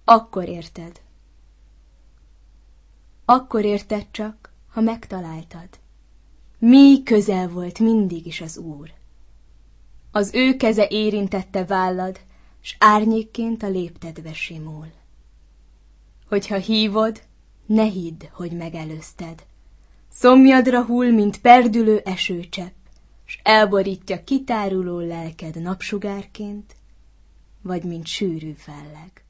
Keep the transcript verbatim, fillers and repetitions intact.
akkor érted. Akkor érted csak, ha megtaláltad. Mi közel volt mindig is az Úr. Az ő keze érintette vállad, s árnyékként a léptedbe simul. Hogyha hívod, ne hidd, hogy megelőzted. Szomjadra hull, mint perdülő esőcsepp, s elborítja kitáruló lelked napsugárként, vagy mint sűrű felleg.